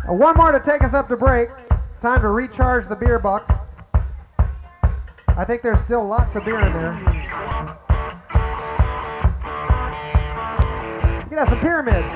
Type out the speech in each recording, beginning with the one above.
One more to take us up to break. Time to recharge the beer bucks. I think there's still lots of beer in there. You can have some pyramids.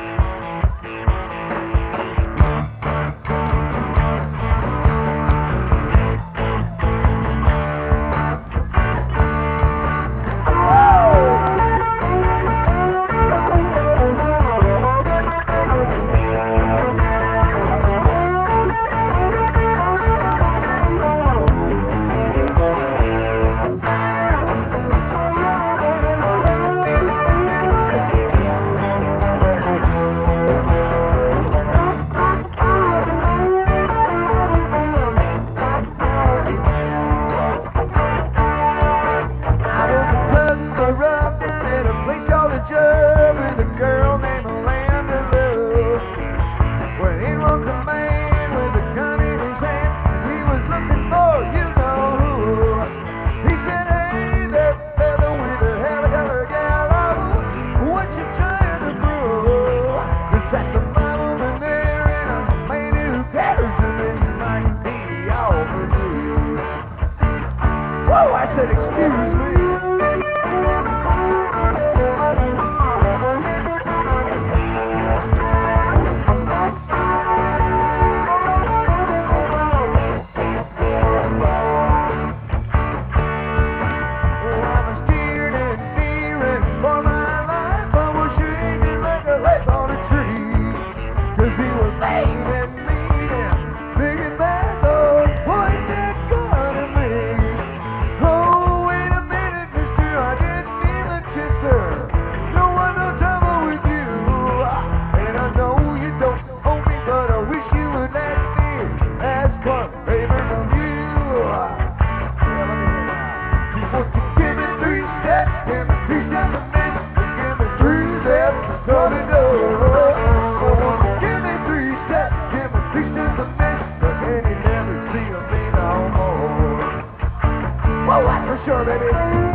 I said, excuse me. He was late and mean and big and bad, Lord, pointing that gun at me. Oh, wait a minute, mister, I didn't even kiss her. Don't want no trouble with you. And I know you don't owe me, but I wish you would let me ask one favor from you. Won't you give me 3 steps? Give me 3 steps of miss. Give me 3 steps to the door. Oh, that's for sure, baby.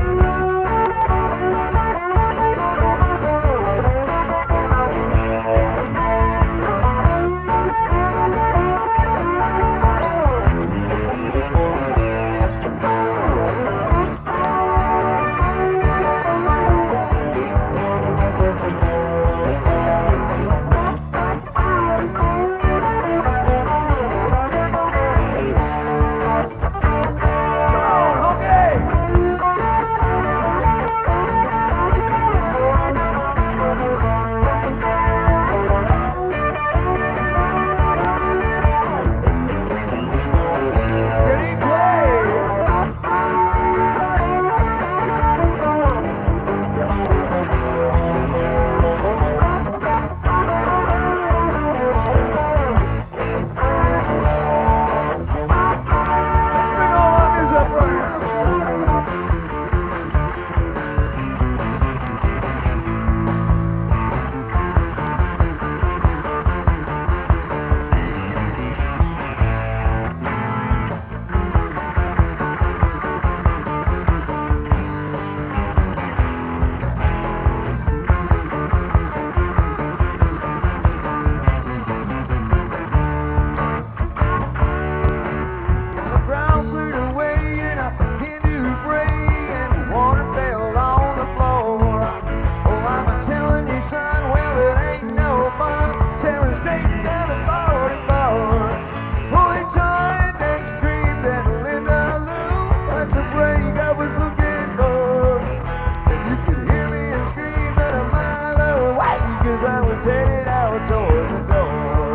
Headed out toward the door.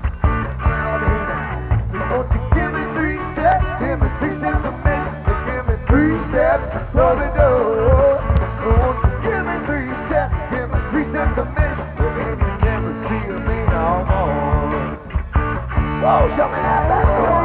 So won't you give me 3 steps? Give me 3 steps of miss. Give me 3 steps toward the door. Won't you give me 3 steps? Give me 3 steps of miss. And you never see me no more. Whoa, show me that back door.